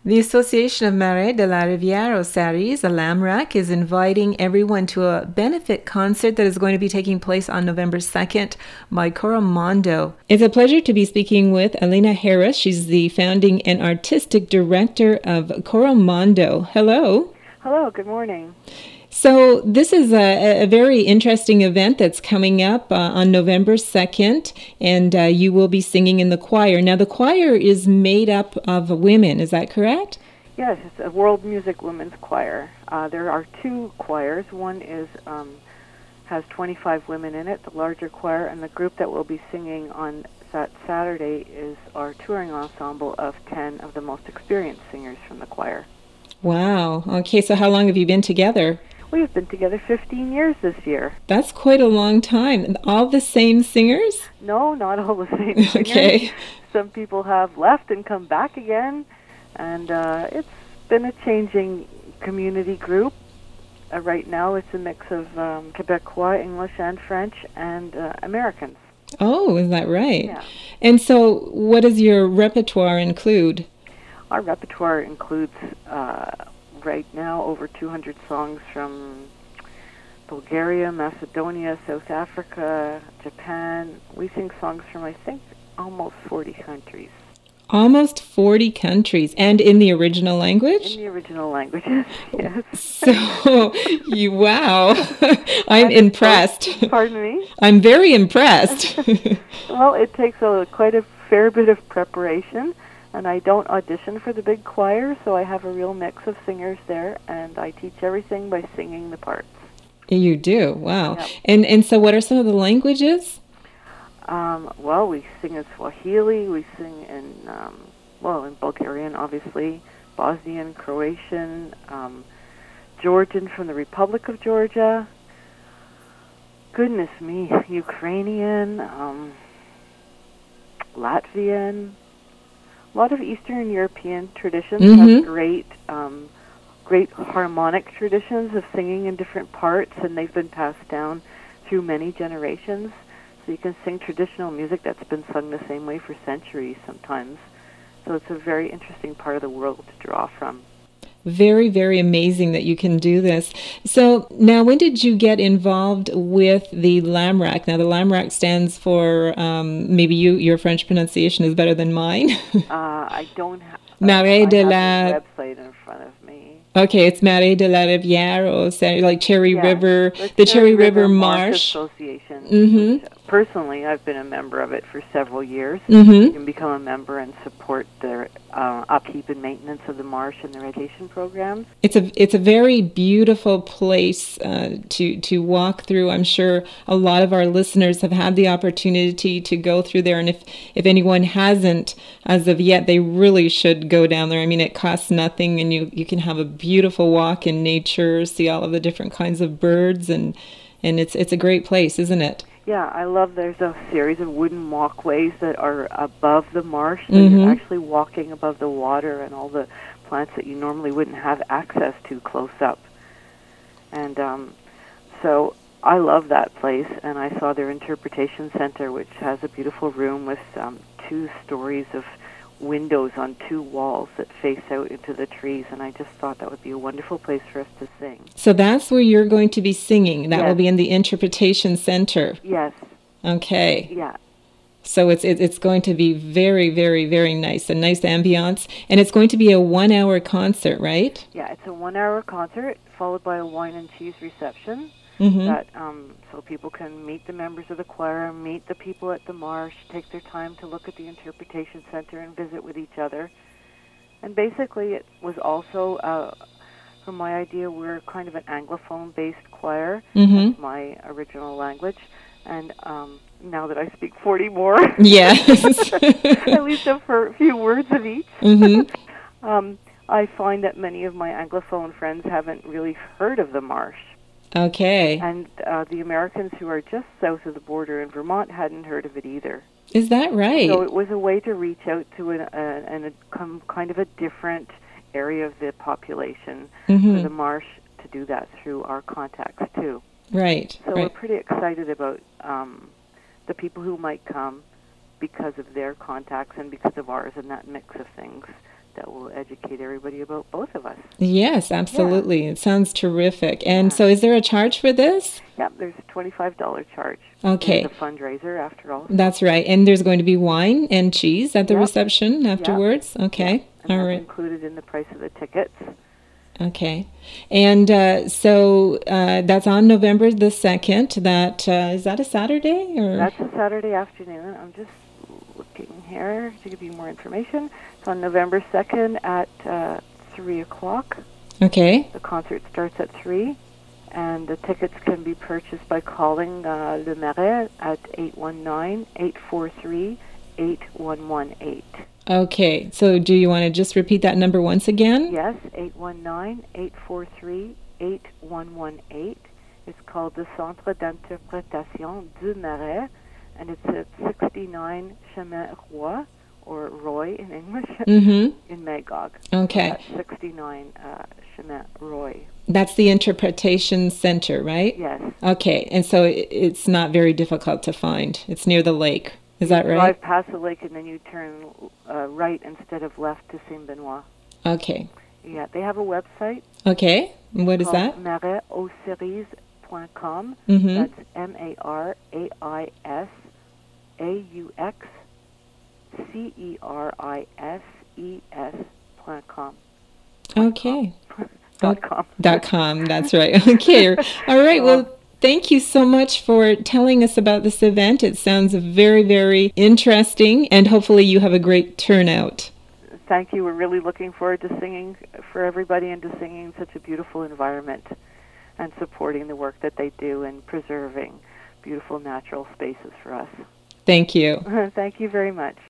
The Association of Marais de la Rivière aux Saris, a LAMRAC, is inviting everyone to a benefit concert that is going to be taking place on November 2nd by Coromondo. It's a pleasure to be speaking with Elena Harris. She's the founding and artistic director of Coromondo. Hello. Hello, good morning. So this is a very interesting event that's coming up on November 2nd, and you will be singing in the choir. Now, the choir is made up of women, is that correct? Yes, it's a World Music Women's Choir. There are two choirs. One is has 25 women in it, the larger choir, and the group that will be singing on that Saturday is our touring ensemble of 10 of the most experienced singers from the choir. Wow. Okay, so how long have you been together? We've been together 15 years this year. That's quite a long time. All the same singers? No, not all the same singers. Okay. Some people have left and come back again, and it's been a changing community group. Right now it's a mix of Quebecois, English and French, and Americans. Oh, is that right? Yeah. And so what does your repertoire include? Our repertoire includes right now over 200 songs from Bulgaria, Macedonia, South Africa, Japan. We sing songs from, I think, almost 40 countries. Almost 40 countries, and in the original language? In the original languages, yes. So, wow, I'm impressed. Pardon me? I'm very impressed. Well, it takes quite a fair bit of preparation. And I don't audition for the big choir, so I have a real mix of singers there, and I teach everything by singing the parts. You do? Wow. Yep. And so what are some of the languages? Well, we sing in Swahili, we sing in Bulgarian, obviously, Bosnian, Croatian, Georgian from the Republic of Georgia, goodness me, Ukrainian, Latvian. A lot of Eastern European traditions have great harmonic traditions of singing in different parts, and they've been passed down through many generations. So you can sing traditional music that's been sung the same way for centuries sometimes. So it's a very interesting part of the world to draw from. Very, very amazing that you can do this. So now, when did you get involved with the LAMRAC? Now, the LAMRAC stands for, maybe your French pronunciation is better than mine. I don't have Marais de the la... website in front of me. Okay, it's Marais de la Rivière, or like Cherry River, the Cherry River Marsh Association. Mm-hmm. Personally, I've been a member of it for several years. Mm-hmm. You can become a member and support their upkeep and maintenance of the marsh and the irrigation programs. It's a very beautiful place to walk through. I'm sure a lot of our listeners have had the opportunity to go through there, and if anyone hasn't as of yet, they really should go down there. I mean, it costs nothing, and you can have a beautiful walk in nature, see all of the different kinds of birds, and it's a great place, isn't it? Yeah, I love there's a series of wooden walkways that are above the marsh, so Mm-hmm. you're actually walking above the water and all the plants that you normally wouldn't have access to close up. And so I love that place, and I saw their interpretation center, which has a beautiful room with 2 stories of windows on 2 walls that face out into the trees, and I just thought that would be a wonderful place for us to sing. So that's where you're going to be singing. That Yes. will be in the Interpretation Center. Yes. Okay. Yeah. So it's going to be very, very, very nice. A nice ambiance. And it's going to be a 1-hour concert, right? Yeah, it's a 1-hour concert followed by a wine and cheese reception. Mm-hmm. That so people can meet the members of the choir, meet the people at the marsh, take their time to look at the interpretation center and visit with each other. And basically it was also, from my idea, we're kind of an Anglophone-based choir. Mm-hmm. That's my original language. And now that I speak 40 more, Yes. at least for a few words of each, Mm-hmm. I find that many of my Anglophone friends haven't really heard of the marsh. Okay. And the Americans who are just south of the border in Vermont hadn't heard of it either. Is that right? So it was a way to reach out to kind of a different area of the population Mm-hmm. for the marsh to do that through our contacts too. Right. So we're Right. pretty excited about the people who might come because of their contacts and because of ours and that mix of things that will educate everybody about both of us. Yes, absolutely. It sounds terrific. And so is there a charge for this? Yeah, there's a $25 charge. Okay. It's a fundraiser, after all. That's right. And there's going to be wine and cheese at the reception afterwards? Okay. And All that's right. included in the price of the tickets. Okay. And so that's on November the 2nd. Is that a Saturday? Or? That's a Saturday afternoon. I'm just looking here to give you more information. It's on November 2nd at 3 o'clock. Okay. The concert starts at 3, and the tickets can be purchased by calling Le Marais at 819-843-8118. Okay. So do you want to just repeat that number once again? Yes, 819-843-8118. It's called the Centre d'Interprétation du Marais, and it's at 69 Chemin Roy, or Roy in English, in Magog. Okay. At 69 Chemin Roy. That's the Interpretation Center, right? Yes. Okay. And so it's not very difficult to find. It's near the lake. Is that right? Drive past the lake and then you turn right instead of left to Saint-Benoît. Okay. Yeah, they have a website. Okay. And what is that? MaraisAusseries.com. Mm-hmm. That's MaraisAusseries.com. Okay. .com. .com. That's right. Okay. All right. Well, thank you so much for telling us about this event. It sounds very, very interesting, and hopefully you have a great turnout. Thank you. We're really looking forward to singing for everybody and to singing in such a beautiful environment and supporting the work that they do and preserving beautiful natural spaces for us. Thank you. Thank you very much.